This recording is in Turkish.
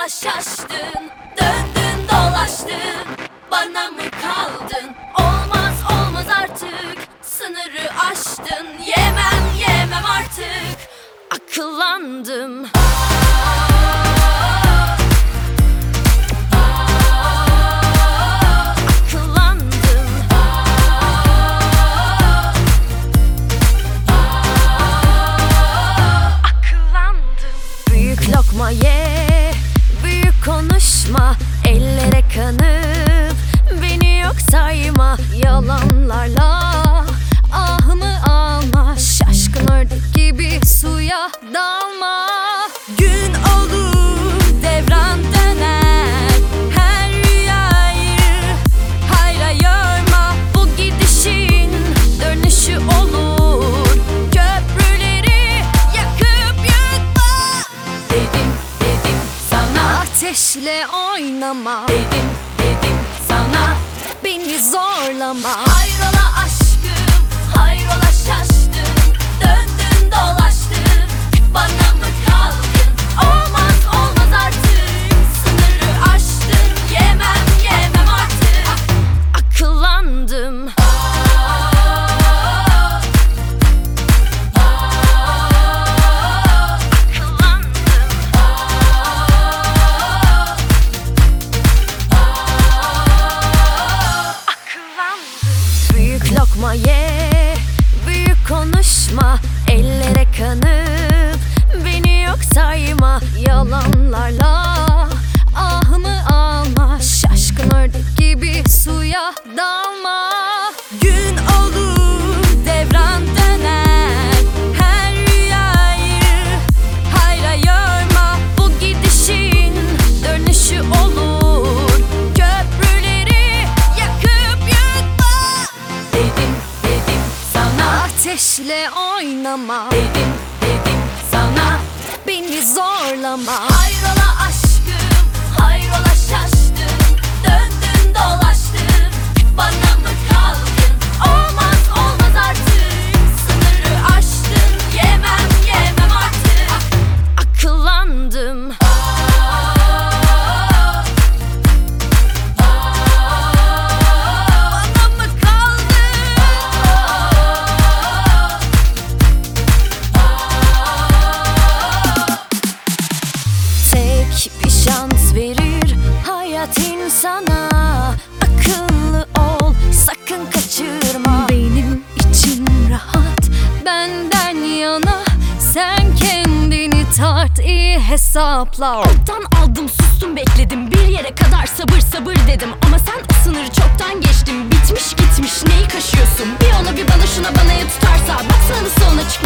hayrola şaştın, döndün dolaştın, bana mı kaldın? Olmaz olmaz artık, sınırı aştın. Yemem artık, akıllandım. Lokma ye, büyük konuşma, ellere kanıp beni yok sayma. Yalanlarla ahımı alma, şaşkın ördek gibi suya dalma. Gün olur devran döner, her rüyayı hayra yorma. Bu gidişin dönüşü olur, köprüleri yakıp yıkma. Dedim sana ateşle oynama. Dedim sana beni zorlama. Hayrola aşkım, hayrola şaştın, döndün dolaştın, bana mı kaldın? Olmaz olmaz artık, sınırı aştın. Yemem artık, akıllandım. Lokma ye, büyük konuşma, ellere kanıp beni yok sayma. Yalanlarla ahımı alma, şaşkın ördek gibi suya dalma. Gün olur devran döner, her rüyayı hayra yorma. Bu gidişin dönüşü olur, köprüleri yakıp yıkma. Dedim sana ateşle oynama. Dedim sana beni zorlama. Hayrola aşkım, hayrola şaştın, döndün dolaştın, bana mı kaldın? Olmaz olmaz artık, sınırı aştın. Yemem artık, akıllandım. Bir şans verir hayat insana. Akıllı ol, sakın kaçırma. Benim içim rahat, benden yana. Sen kendini tart, iyi hesapla. Alttan aldım, sustum, bekledim. Bir yere kadar sabır dedim. Ama sen o sınırı çoktan geçtin. Bitmiş gitmiş, neyi kaşıyorsun? Bir ona bir bana, şuna bana ya tutarsa. Baksana soluna çıkma.